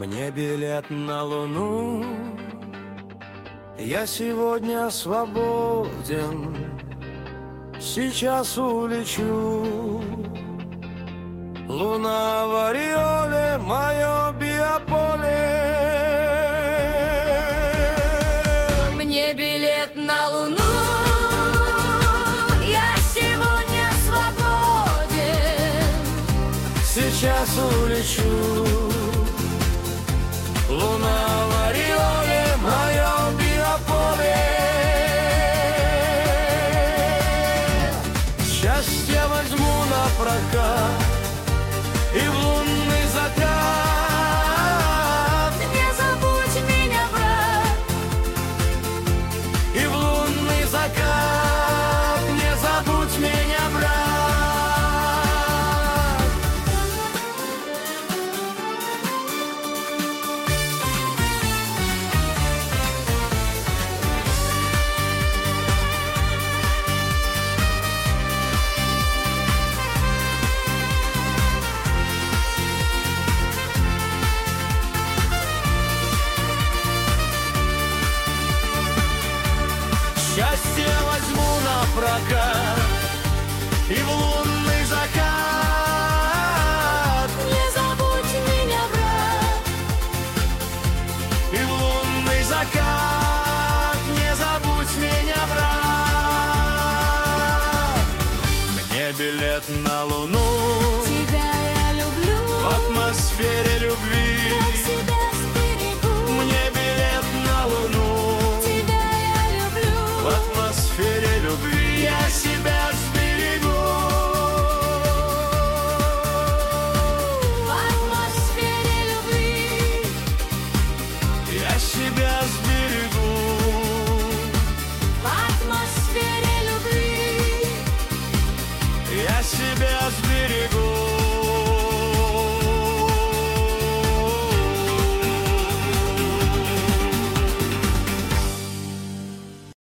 Мне билет на Луну. Я сегодня свободен, сейчас улечу. Луна в ореоле, мое биополе. Мне билет на Луну. Я сегодня свободен, Сейчас улечу. Луна в ореоле, мое биополе. Счастье возьму на прокат и в лунный закат. не забудь меня, брат. И в лунный закат, не забудь меня, брат. Счастье возьму на прокат и в лунный закат. Не забудь меня, брат. И в лунный закат, не забудь меня, брат. Мне билет на Луну. Тебя я люблю, В атмосфере любви. как себя сберегу. Мне билет на Луну. Тебя я люблю, В атмосфере любви я себя сберегу. в атмосфере любви. Я себя сберегу. В атмосфере любви. Я себя сберегу.